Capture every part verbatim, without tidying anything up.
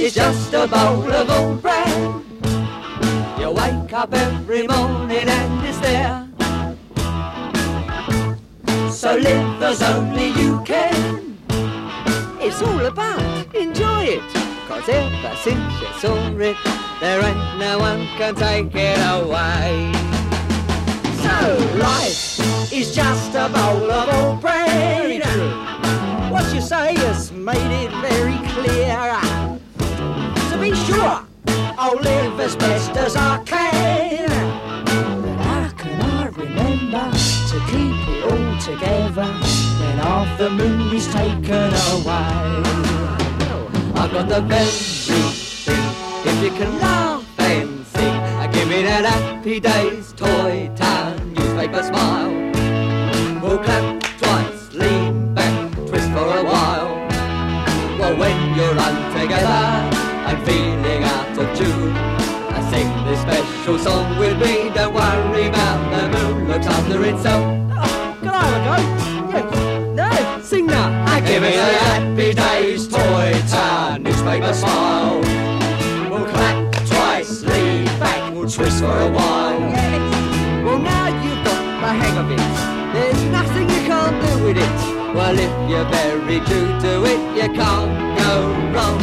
is just a bowl of all bran. You wake up every morning and it's there. So live as only you can. It's all about enjoy it, 'cause ever since you saw it, there ain't no one can take it away. So life is just a bowl of all bran. What you say has made it very clear. So be sure I'll live as best as I can. But how can I remember to keep it all together when half the moon is taken away? I've got the very thing, if you can laugh and sing. Give me that Happy Days Toy Town newspaper smile. We'll clap twice, lean back, twist for a while. Well, when you're untogether and feeling out of tune, I sing this special song with me. Don't worry about the moon, looks after itself. Oh, can I have a go? Yeah. No, sing now. Give me a Happy Days Toy Town newspaper smile. We'll clap twice, lean back, we'll twist for a while. Yes. Well, now you've got the hang of it. There's nothing you can't do with it. Well, if you're very true to it, you can't go wrong.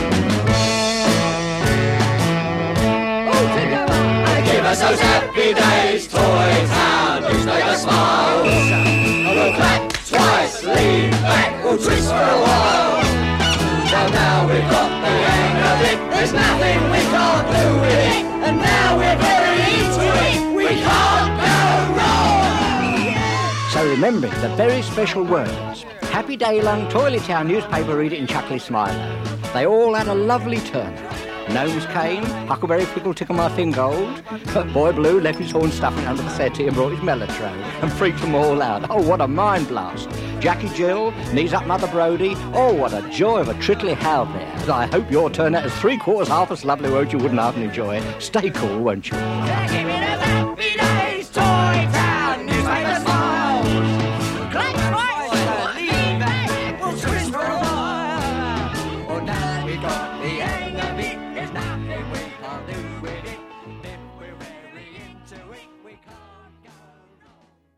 Give us those Happy Days Toy Town newspaper smiles. We'll clap twice, lean back, we'll twist for a while. Well, now we've got the hang of it, there's nothing we can't do with it. And now we're very into it, we can't go wrong. So remember the very special words. Happy Day Long, Toilet Town newspaper reader and Chuckly Smiler. They all had a lovely turnout. Gnomes came, Huckleberry Pickle tickled my fingold, but Boy Blue left his horn stuffing under the settee and brought his mellow tray and freaked them all out. Oh, what a mind blast. Jackie Jill, knees up Mother Brodie. Oh, what a joy of a trickly howl there. I hope your turnout is three quarters half as lovely, won't you? Wouldn't half enjoy it. Stay cool, won't you?